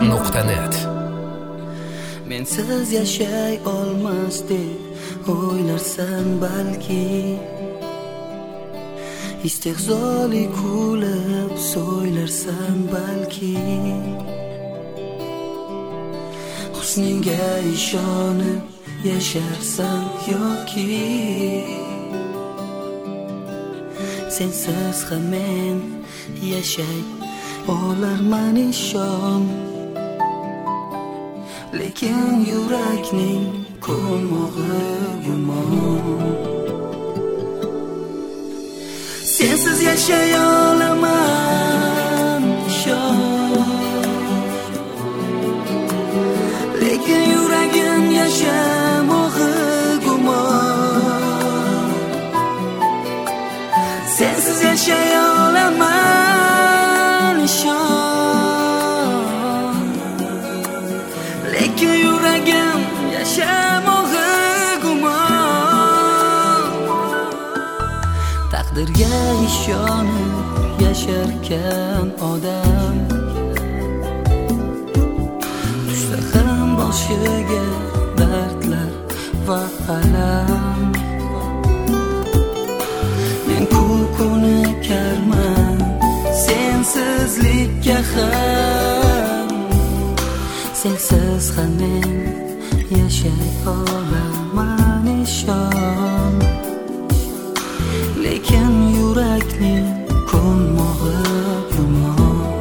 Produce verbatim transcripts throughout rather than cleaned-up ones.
nuqta net. Mensiz yashay olmasdek o'ylarsan balki, istehzoli kulib so'ylarsan balki, husningga ishonib yasharsan yoki sensiz ham men yashay olarman ishon. Lekin yurakning ko'nmog'i gumon. Sensiz yashay olaman ishon. Lekin yuragim yashamog'i gumon. Sensiz yashay olaman ishon. Lekin yuragim yashamog'i gumon. Taqdirga ishonib yasharkan odam, tushsa ham boshiga dardlar va alam. Men ko'nikarman sensizlikka ham, sensiz ham men yashay olaman ishon. Lekin yurakning ko'nmog'i gumon.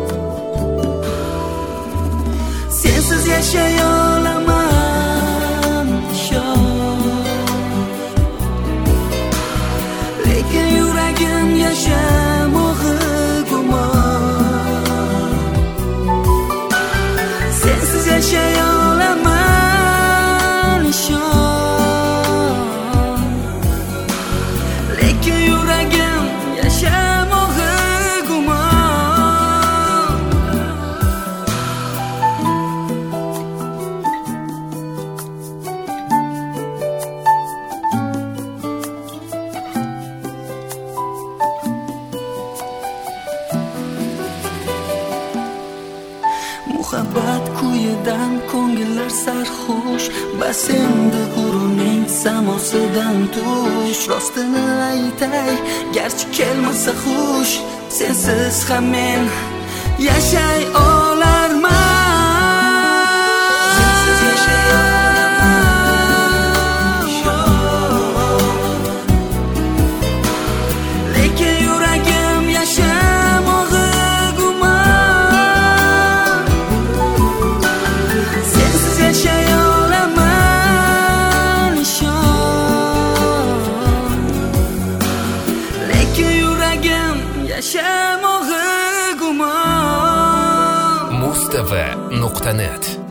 Sensiz yashay olaman ishon. Lekin yuragim yashamog'i gumon. Sensiz yashay olaman ishon. Lekin yuragim yashamog'i gumon. Muhabbat kuyidan ko'ngillar sarxush, bas endi g'ururning samosidan tush. Rostini aytay, garchi kelmasa xush, sensiz ham men yashay olarman. Sensiz yashay olaman ishon. Lekin yuragim yashamog'i gumon. Sensiz yashay olaman ishon. Lekin yuragim yashamog'i gumon. muz t v nuqta net